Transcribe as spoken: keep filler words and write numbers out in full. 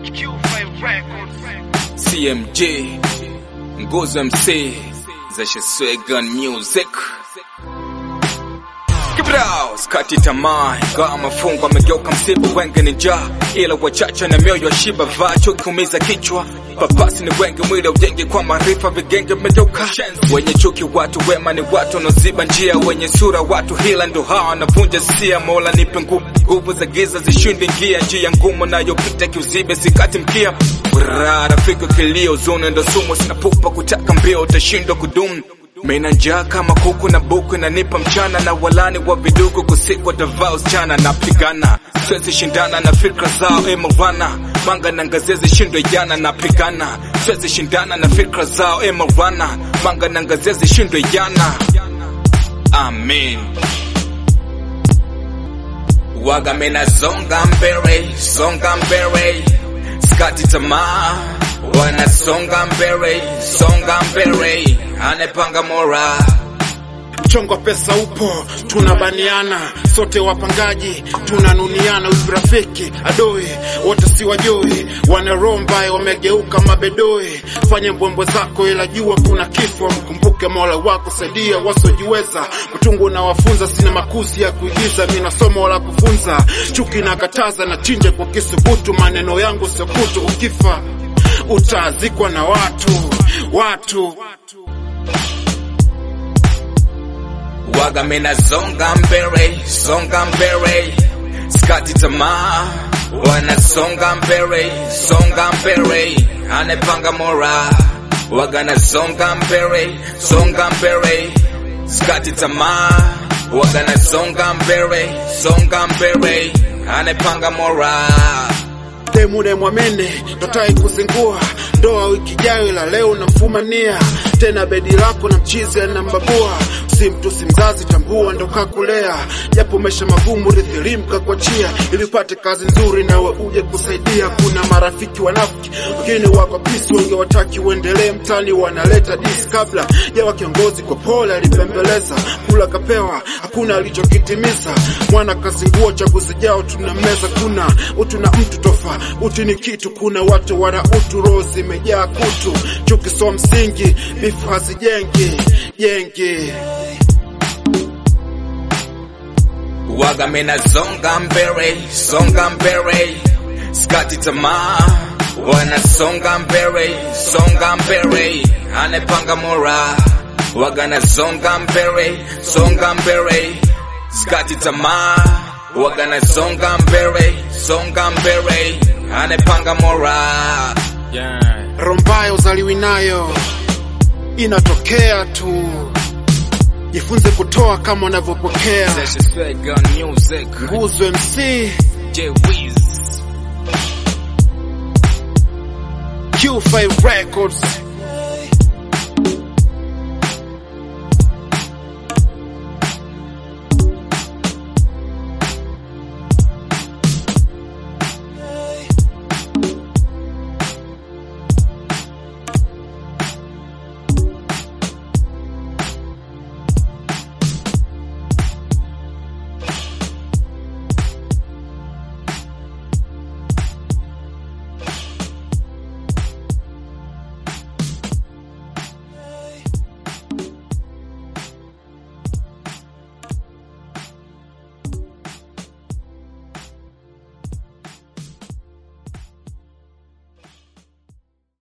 C M J Ngozo M C Zasha Swegan Music Kibrao skati tamaa ingawa mafungo amegeuka msibu, wengi ni njaa ila wachache na mioyo shiba, vaa chuki kuumiza kichwa, papasi ni wengi mwili ujengi kwa maarifa, vigenge vimegeuka wenye chuki, watu wema ni watu wanaoziba njia, wenye sura watu hila ndo hawa wanavunja sia. Mola nipe nguvu, nguvu za giza zishinde njia, njia ngumu nayopita kiuzibe sikati mkia, rafiki kilio zone ndo sumu, sina pupa kutaka mbio utashindwa kudumu. Mina njaa kama kuku na buku inanipa mchana, na walani wa vidugu kusikwa davao chana, napigana siwezi shindana na fikra zao emarwana, manga na ngazezi shindwe jana, napigana siwezi shindana na fikra zao emarwana, manga na ngazezi shindwe jana. Amen. Waga mina zonga mbere, zonga mbere, skati tamaa wana songa mbere, songa mbere, anepanga mora. Mchongo pesa upo, tunabaniana, sote wapangaji, tunanuniana, urafiki, adoi, wote si wajoi, wanaromba, wamegeuka mabedoi, fanya mbwembwe zako ila jua kuna kifo, mkumbuke Mola wako, saidia wasojiweza, mtungu na wafunza, sina makuzi ya kuigiza, mina somo la kufunza, chuki na kataza na chinje kwa kisubutu, maneno yangu sio kutu, ukifa utazikwa na watu, watu. Waga mina zonga mbere, zonga mbere, skati tamaa wana songa mbere, songa mbere, anepanga mora. Waga na zonga mbere, zonga mbere, skati tamaa waga na zonga mbere, zonga mbere, anepanga mora. Temune mwamene, totai kuzingua, ndoa wiki jayo ila leo na mfumania, tena bedi lako na mchizi ya nambabua, si mtu si mzazi tambua ndo kakulea, japo mesha magumu rithirimka kwa chia, ili upate kazi nzuri na we uje kusaidia. Kuna marafiki wanafiki, wengine wako pisi, wengi wataki uendelee mtani, wanaleta disi kabla ya kiongozi kwa pole alipembeleza, kula kapewa, hakuna alichokitimiza, mwana kazingua chaguzi jao tunameza, kuna utu na mtu tofa, utu ni kitu, kuna watu wana utu, rozi imejaa kutu, chuki so msingi, bifu hazijengi, jengi. Waga mina zonga mbere, zonga mbere, skati tamaa wana songa mbere, songa mbere, anepanga mora. Waga na zonga mbere, zonga mbere, skati tamaa waga na zonga mbere, zonga mbere, anepanga mora. Yeah. Rombayo uzaliwi nayo inatokea tu, jifunze kutoa kama unavyopokea. Ngozo M C Q five Records.